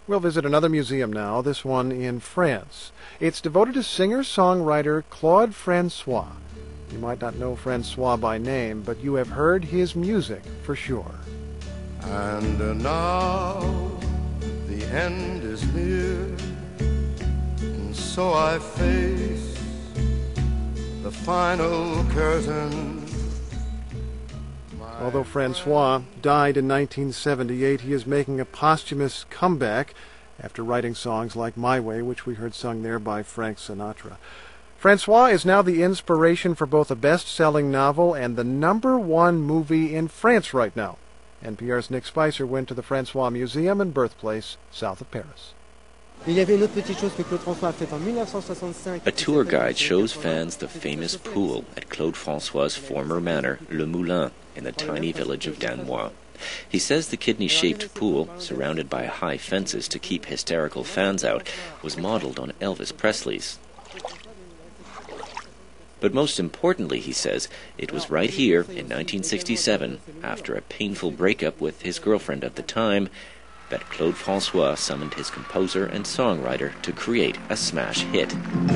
We'll visit another museum now, this one in France. It's devoted to singer-songwriter Claude Francois. You might not know Francois by name, but you have heard his music for sure. And now the end is near, and so I face the final curtain. Although Francois died in 1978, he is making a posthumous comeback after writing songs like My Way, which we heard sung there by Frank Sinatra. Francois is now the inspiration for both a best-selling novel and the #1 movie in France right now. NPR's Nick Spicer went to the Francois Museum and birthplace south of Paris. A tour guide shows fans the famous pool at Claude Francois' former manor, Le Moulin, in the tiny village of Damois. He says the kidney-shaped pool, surrounded by high fences to keep hysterical fans out, was modeled on Elvis Presley's. But most importantly, he says, it was right here in 1967, after a painful breakup with his girlfriend at the time, that Claude Francois summoned his composer and songwriter to create a smash hit.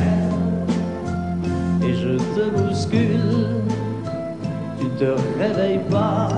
Et je te bouscule, tu te réveilles pas,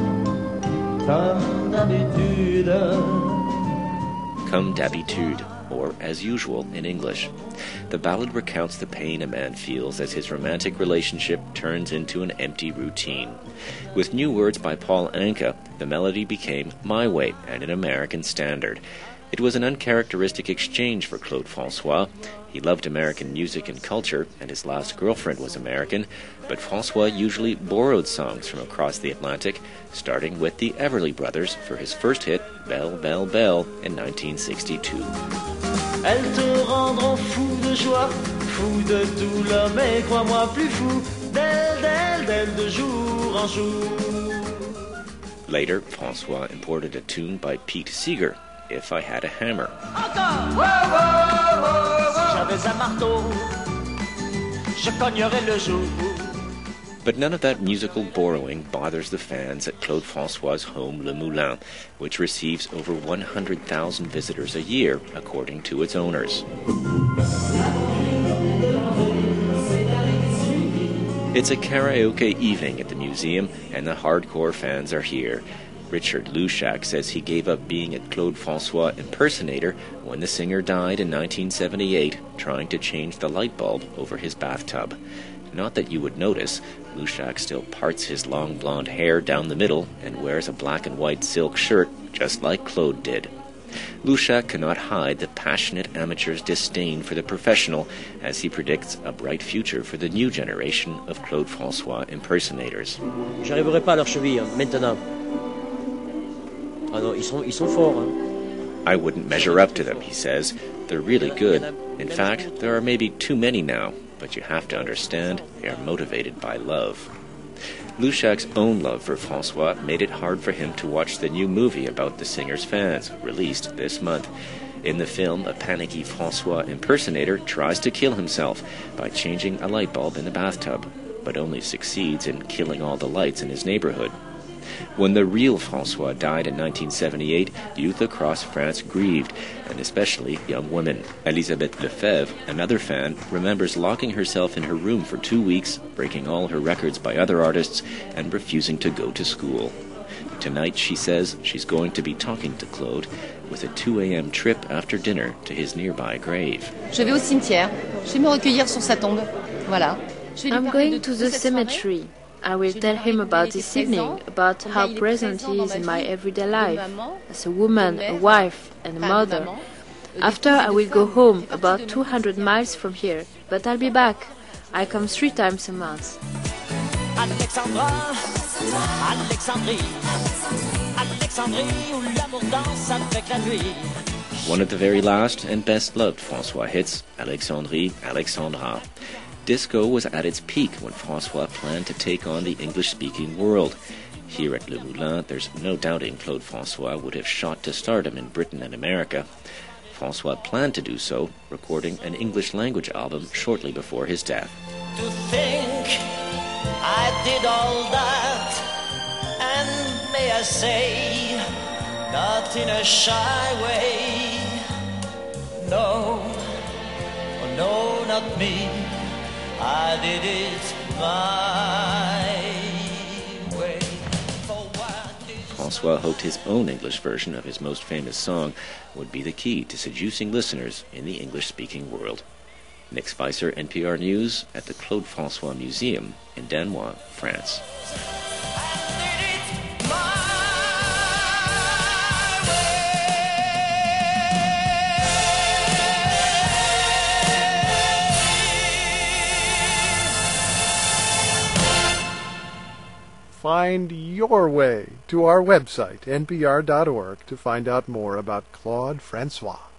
comme d'habitude. Comme d'habitude, or as usual in English. The ballad recounts the pain a man feels as his romantic relationship turns into an empty routine. With new words by Paul Anka, the melody became My Way and an American standard. It was an uncharacteristic exchange for Claude Francois. He loved American music and culture, and his last girlfriend was American, but Francois usually borrowed songs from across the Atlantic, starting with the Everly Brothers for his first hit, Belle, Belle, Belle, in 1962. Elles te rendront fou de joie, fou de douleur, mais crois-moi plus fou, d'elle, d'elle, d'elle, de jour en jour. Later, Francois imported a tune by Pete Seeger, If I Had a Hammer. Encore! Wow, wow, wow, si j'avais un marteau, je cognerais le jour. But none of that musical borrowing bothers the fans at Claude Francois' home Le Moulin, which receives over 100,000 visitors a year, according to its owners. It's a karaoke evening at the museum, and the hardcore fans are here. Richard Lushak says he gave up being a Claude Francois impersonator when the singer died in 1978, trying to change the light bulb over his bathtub. Not that you would notice, Lushak still parts his long blonde hair down the middle and wears a black and white silk shirt, just like Claude did. Lushak cannot hide the passionate amateur's disdain for the professional, as he predicts a bright future for the new generation of Claude Francois impersonators. J'arriverai pas à leur cheville, maintenant. Ah non, ils sont forts. I wouldn't measure up to them, he says. They're really good. In fact, there are maybe too many now, but you have to understand they are motivated by love. Lushak's own love for Francois made it hard for him to watch the new movie about the singer's fans, released this month. In the film, a panicky Francois impersonator tries to kill himself by changing a light bulb in the bathtub, but only succeeds in killing all the lights in his neighborhood. When the real Francois died in 1978, youth across France grieved, and especially young women. Elisabeth Lefebvre, another fan, remembers locking herself in her room for 2 weeks, breaking all her records by other artists, and refusing to go to school. Tonight, she says, she's going to be talking to Claude with a 2 a.m. trip after dinner to his nearby grave. Je vais au cimetière. Je vais me recueillir sur sa tombe. Voilà. I'm going to the cemetery. I will tell him about this evening, about how present he is in my everyday life, as a woman, a wife, and a mother. After, I will go home, about 200 miles from here, but I'll be back. I come 3 times a month. Alexandra, Alexandrie, Alexandrie où l'amour danse avec la nuit. One of the very last and best-loved Francois hits, Alexandrie, Alexandra. Disco was at its peak when Francois planned to take on the English-speaking world. Here at Le Moulin, there's no doubting Claude Francois would have shot to stardom in Britain and America. Francois planned to do so, recording an English-language album shortly before his death. To think I did all that, and may I say, not in a shy way. about me. I did it my way. Francois hoped his own English version of his most famous song would be the key to seducing listeners in the English-speaking world. Nick Spicer, NPR News, at the Claude François Museum in Danois, France. Find your way to our website, npr.org, to find out more about Claude François.